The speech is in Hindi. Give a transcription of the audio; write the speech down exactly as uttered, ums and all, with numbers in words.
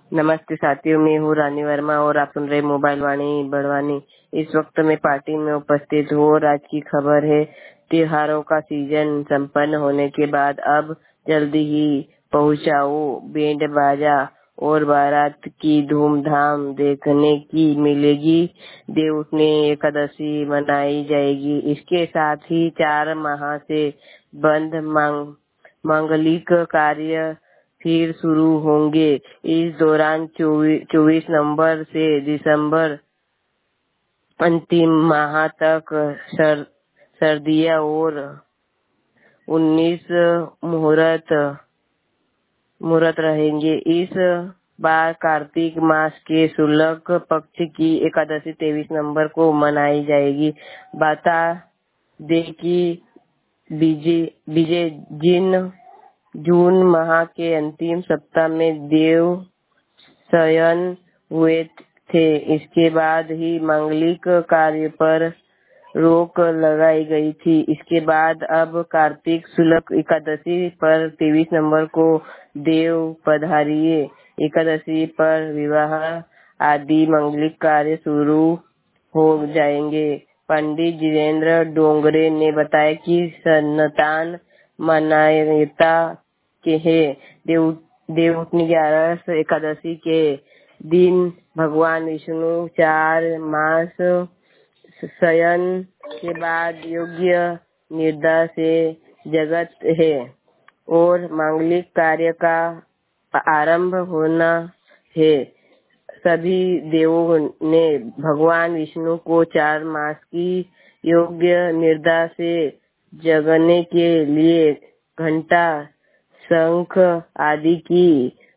नमस्ते साथियों, मैं हूँ रानी वर्मा और आप सुन रहे मोबाइल वाणी बड़वानी। इस वक्त मैं पार्टी में उपस्थित हूँ और आज की खबर है, त्योहारों का सीजन संपन्न होने के बाद अब जल्दी ही पहुँचाओ बैंड बाजा और बारात की धूमधाम देखने की मिलेगी। देवउठनी एकादशी मनाई जाएगी। इसके साथ ही चार माह से बंद मांग मांगलिक कार्य फिर शुरू होंगे। इस दौरान चौबीस नवंबर से दिसंबर अंतिम माह तक सर, सर्दियां और उन्नीस मुहूर्त मुहूर्त रहेंगे। इस बार कार्तिक मास के शुक्ल पक्ष की एकादशी तेईस नवंबर को मनाई जाएगी। बता दे कि विजय जिन जून माह के अंतिम सप्ताह में देव शयन हुए थे। इसके बाद ही मांगलिक कार्य पर रोक लगाई गई थी। इसके बाद अब कार्तिक शुक्ल एकादशी पर तेईस नवंबर को देव पधारिये एकादशी पर विवाह आदि मांगलिक कार्य शुरू हो जाएंगे। पंडित जितेंद्र डोंगरे ने बताया कि सनातन मान्यता के है देव देवउठनी ग्यारह एकादशी के दिन भगवान विष्णु चार मास शयन के बाद योग्य निद्रा से जगत है और मांगलिक कार्य का आरंभ होना है। सभी देवों ने भगवान विष्णु को चार मास की योग्य निद्रा से जगने के लिए घंटा शंख आदि की